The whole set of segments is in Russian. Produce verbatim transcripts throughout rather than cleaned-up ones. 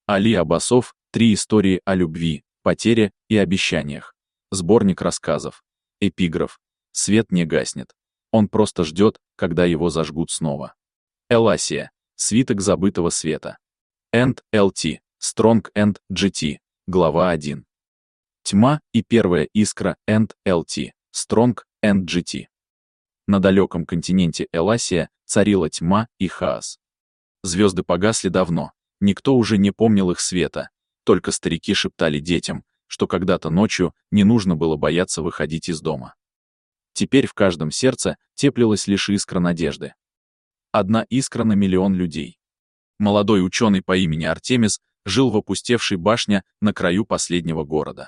Али Аббасов «Три истории о любви, потере и обещаниях». Сборник рассказов. Эпиграф. Свет не гаснет. Он просто ждет, когда его зажгут снова. Эласия. Свиток забытого света. энд эл ти. Strong энд джи ти. Глава один. Тьма и первая искра энд эл ти. Strong энд джи ти. На далеком континенте Эласия царила тьма и хаос. Звезды погасли давно, никто уже не помнил их света, только старики шептали детям, что когда-то ночью не нужно было бояться выходить из дома. Теперь в каждом сердце теплилась лишь искра надежды. Одна искра на миллион людей. Молодой ученый по имени Артемис жил в опустевшей башне на краю последнего города.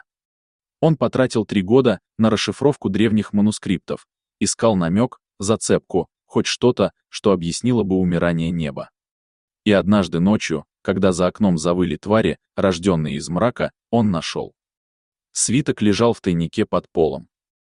Он потратил три года на расшифровку древних манускриптов, искал намек, зацепку, хоть что-то, что объяснило бы умирание неба. И однажды ночью, когда за окном завыли твари, рожденные из мрака, он нашел. Свиток лежал в тайнике под полом.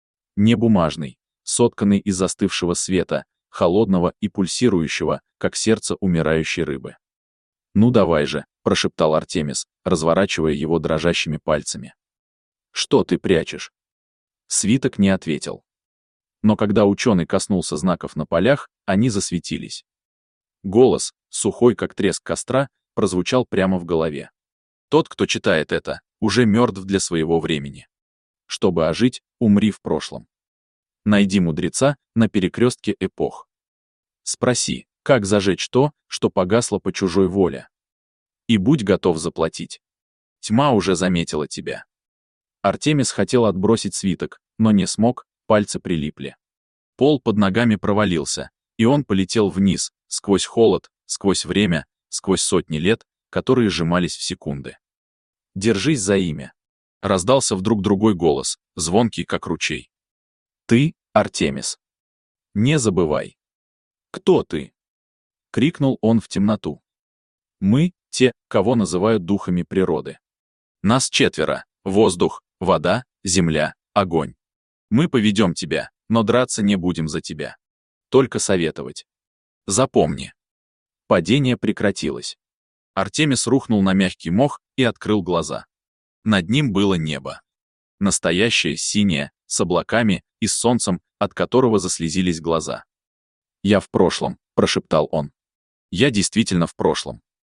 Не бумажный, сотканный из застывшего света, холодного и пульсирующего, как сердце умирающей рыбы. «Ну давай же», — прошептал Артемис, разворачивая его дрожащими пальцами. «Что ты прячешь?» Свиток не ответил. Но когда ученый коснулся знаков на полях, они засветились. Голос, сухой как треск костра, прозвучал прямо в голове. Тот, кто читает это, уже мертв для своего времени. Чтобы ожить, умри в прошлом. Найди мудреца на перекрестке эпох. Спроси, как зажечь то, что погасло по чужой воле. И будь готов заплатить. Тьма уже заметила тебя. Артемис хотел отбросить свиток, но не смог, пальцы прилипли. Пол под ногами провалился, и он полетел вниз, сквозь холод, сквозь время, сквозь сотни лет, которые сжимались в секунды. «Держись за имя!» Раздался вдруг другой голос, звонкий, как ручей. «Ты, Артемис. Не забывай!» «Кто ты?» — крикнул он в темноту. «Мы — те, кого называют духами природы. Нас четверо — воздух, вода, земля, огонь. Мы поведем тебя, но драться не будем за тебя. Только советовать. Запомни». Падение прекратилось. Артемис рухнул на мягкий мох и открыл глаза. Над ним было небо. Настоящее, синее, с облаками и с солнцем, от которого заслезились глаза. «Я в прошлом», — прошептал он. «Я действительно в прошлом».